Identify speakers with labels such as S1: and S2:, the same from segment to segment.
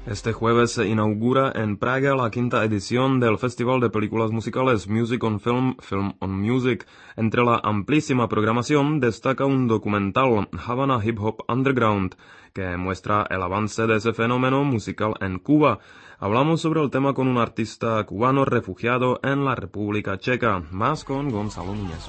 S1: Este jueves se inaugura en Praga la quinta edición del Festival de Películas Musicales Music on Film, Film on Music. Entre la amplísima programación destaca un documental, Havana Hip Hop Underground, que muestra el avance de ese fenómeno musical en Cuba. Hablamos sobre el tema con un artista cubano refugiado en la República Checa, más con Gonzalo Núñez.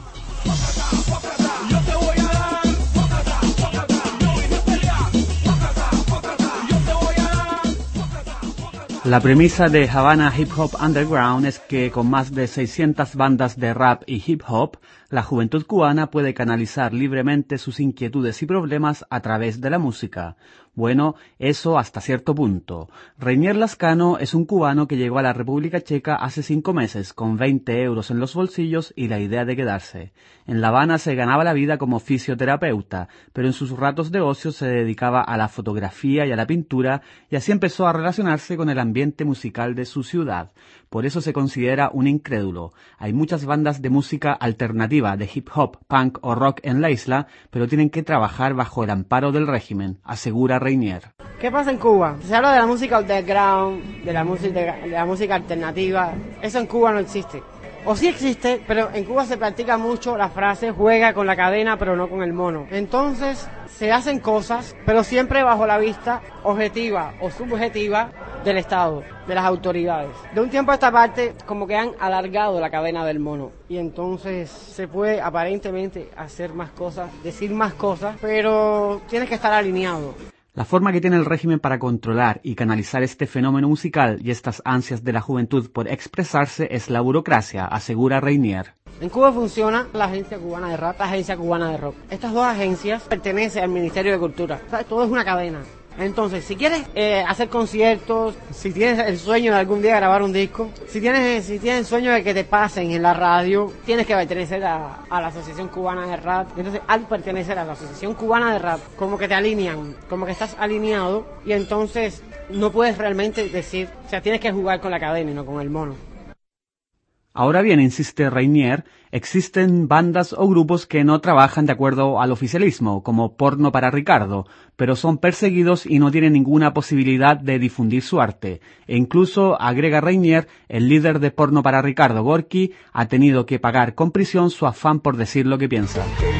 S2: La premisa de Havana Hip Hop Underground es que con más de 600 bandas de rap y hip hop, la juventud cubana puede canalizar libremente sus inquietudes y problemas a través de la música. Bueno, eso hasta cierto punto. Reinier Lascano es un cubano que llegó a la República Checa hace 5 meses con 20 euros en los bolsillos y la idea de quedarse. En La Habana se ganaba la vida como fisioterapeuta, pero en sus ratos de ocio se dedicaba a la fotografía y a la pintura y así empezó a relacionarse con el ambiente musical de su ciudad. Por eso se considera un incrédulo. Hay muchas bandas de música alternativa, de hip hop, punk o rock en la isla, pero tienen que trabajar bajo el amparo del régimen, asegura Reinier.
S3: ¿Qué pasa en Cuba? Se habla de la música underground, de la música alternativa. Eso en Cuba no existe. O sí existe, pero en Cuba se practica mucho la frase juega con la cadena pero no con el mono. Entonces se hacen cosas, pero siempre bajo la vista objetiva o subjetiva del Estado, de las autoridades. De un tiempo a esta parte como que han alargado la cadena del mono y entonces se puede aparentemente hacer más cosas, decir más cosas, pero tienes que estar alineado.
S2: La forma que tiene el régimen para controlar y canalizar este fenómeno musical y estas ansias de la juventud por expresarse es la burocracia, asegura Reinier.
S3: En Cuba funciona la Agencia Cubana de Rap, la Agencia Cubana de Rock. Estas dos agencias pertenecen al Ministerio de Cultura. ¿Sabes? Todo es una cadena. Entonces, si quieres hacer conciertos, si tienes el sueño de algún día grabar un disco, si tienes el sueño de que te pasen en la radio, tienes que pertenecer a la Asociación Cubana de Rap. Entonces, al pertenecer a la Asociación Cubana de Rap, como que te alinean, como que estás alineado y entonces no puedes realmente decir, o sea, tienes que jugar con la cadena y no con el mono.
S2: Ahora bien, insiste Reinier, existen bandas o grupos que no trabajan de acuerdo al oficialismo, como Porno para Ricardo, pero son perseguidos y no tienen ninguna posibilidad de difundir su arte. E incluso, agrega Reinier, el líder de Porno para Ricardo, Gorky, ha tenido que pagar con prisión su afán por decir lo que piensa.